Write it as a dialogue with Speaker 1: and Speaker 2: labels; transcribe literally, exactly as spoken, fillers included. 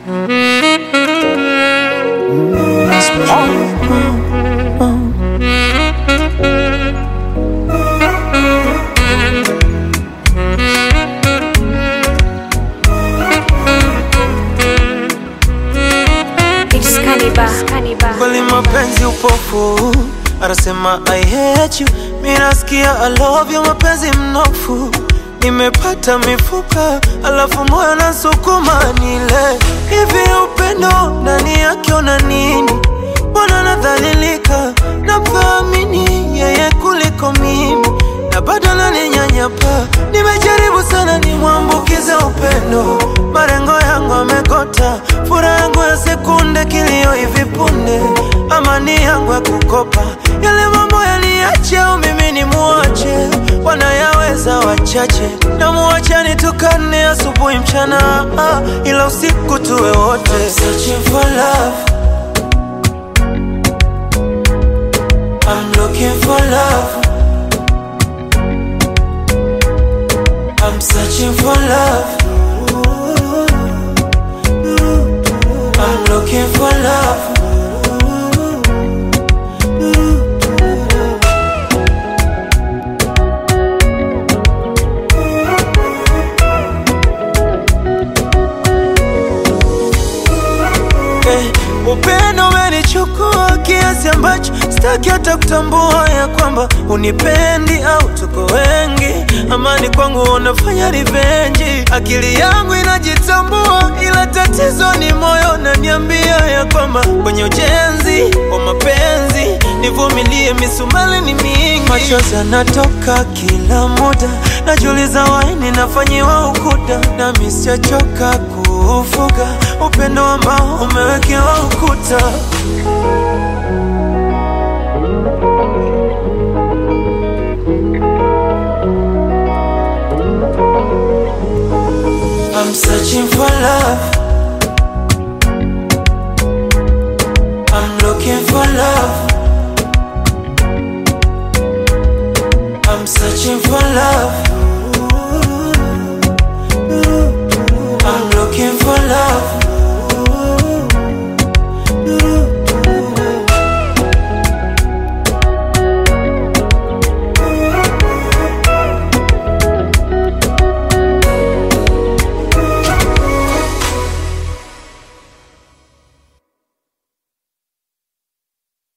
Speaker 1: Kweli mapenzi upofu, anasema I hate you, mimi nasikia I love you. Mapenzi mnofu, nimepata mifupa, alafu moyo nasukuma nile. Hivi upendo ndani yake una nini? Mbona nadhalilika, nafahamini yeye kuliko mimi, na bado ananinyanyapa. Nimejaribu sana nimwambukize upendo, marengo yangu amekota. Furaha yangu ya sekunde, kilio hivi punde, amani yangu ya kukopa. Yale mambo yaniache au mimi ni muache, wanayaweza wachache. Na muache nitukane asubuhi mchana, ah, ila usiku tuwe wote. I'm searching for love, I'm looking for love, I'm searching for love, I'm looking for love. Eh, upendo umenichukua kiasi ambacho sitaki hata kutambua ya kwamba unipendi au tuko wengi. Amani kwangu unafanya revenge, akili yangu inajitambua, ila tatizo ni moyo unaniambia ya kwamba kwenye ujenzi wa mapenzi nivumilie, misumali ni mingi. Machozi yanatoka kila muda, najiuliza waini nafanyiwa ukuda, na mimi sijachoka kufuga upendo ambao umewekewa ukuta. I'm searching for love, I'm looking for love, I'm searching for love.